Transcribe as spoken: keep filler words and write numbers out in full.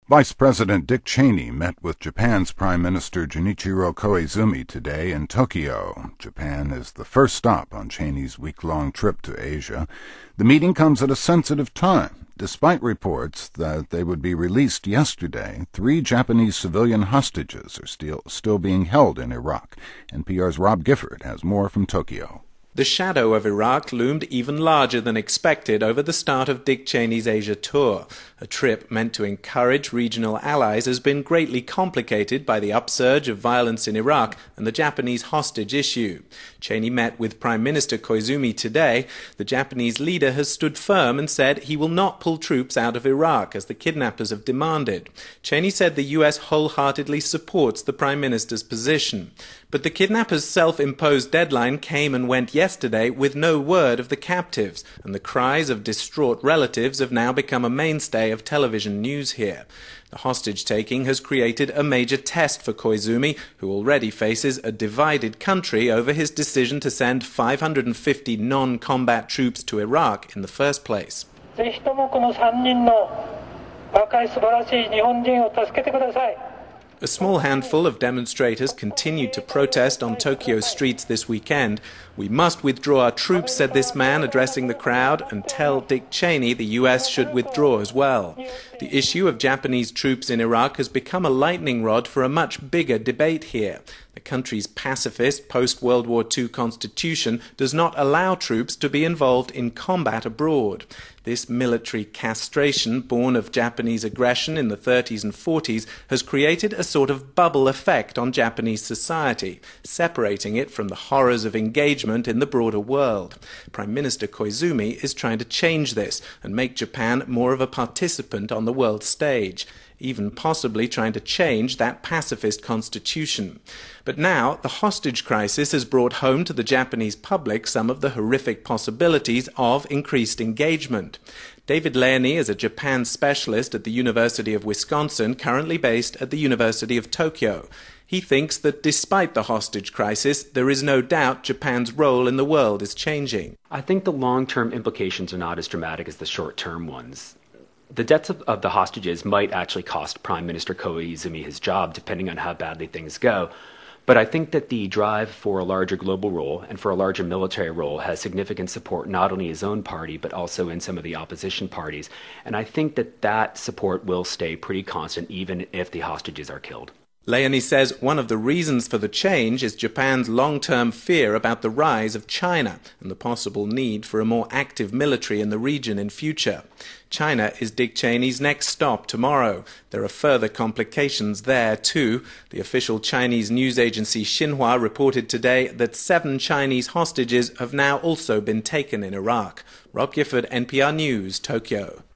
Vice President Dick Cheney met with Japan's Prime Minister Junichiro Koizumi today in Tokyo. Japan is the first stop on Cheney's week-long trip to Asia. The meeting comes at a sensitive time. Despite reports that they would be released yesterday, three Japanese civilian hostages are still, still being held in Iraq. N P R's Rob Gifford has more from Tokyo. The shadow of Iraq loomed even larger than expected over the start of Dick Cheney's Asia tour. A trip meant to encourage regional allies has been greatly complicated by the upsurge of violence in Iraq and the Japanese hostage issue. Cheney met with Prime Minister Koizumi today. The Japanese leader has stood firm and said he will not pull troops out of Iraq, as the kidnappers have demanded. Cheney said the U S wholeheartedly supports the Prime Minister's position. But the kidnappers' self-imposed deadline came and went yesterday with no word of the captives, and the cries of distraught relatives have now become a mainstay of television news here. The hostage-taking has created a major test for Koizumi, who already faces a divided country over his decision to send five hundred fifty non-combat troops to Iraq in the first place. A small handful of demonstrators continued to protest on Tokyo's streets this weekend. "We must withdraw our troops," said this man addressing the crowd, and tell Dick Cheney the U S should withdraw as well. The issue of Japanese troops in Iraq has become a lightning rod for a much bigger debate here. The country's pacifist post-World War Two constitution does not allow troops to be involved in combat abroad. This military castration, born of Japanese aggression in the thirties and forties, has created a sort of bubble effect on Japanese society, separating it from the horrors of engagement in the broader world. Prime Minister Koizumi is trying to change this and make Japan more of a participant on the world stage, even possibly trying to change that pacifist constitution. But now, the hostage crisis has brought home to the Japanese public some of the horrific possibilities of increased engagement. David Leone is a Japan specialist at the University of Wisconsin, currently based at the University of Tokyo. He thinks that despite the hostage crisis, there is no doubt Japan's role in the world is changing. I think the long-term implications are not as dramatic as the short-term ones. The deaths of, of the hostages might actually cost Prime Minister Koizumi his job, depending on how badly things go. But I think that the drive for a larger global role and for a larger military role has significant support not only in his own party, but also in some of the opposition parties. And I think that that support will stay pretty constant even if the hostages are killed. Leone says one of the reasons for the change is Japan's long-term fear about the rise of China and the possible need for a more active military in the region in future. China is Dick Cheney's next stop tomorrow. There are further complications there too. The official Chinese news agency Xinhua reported today that seven Chinese hostages have now also been taken in Iraq. Rob Gifford, N P R News, Tokyo.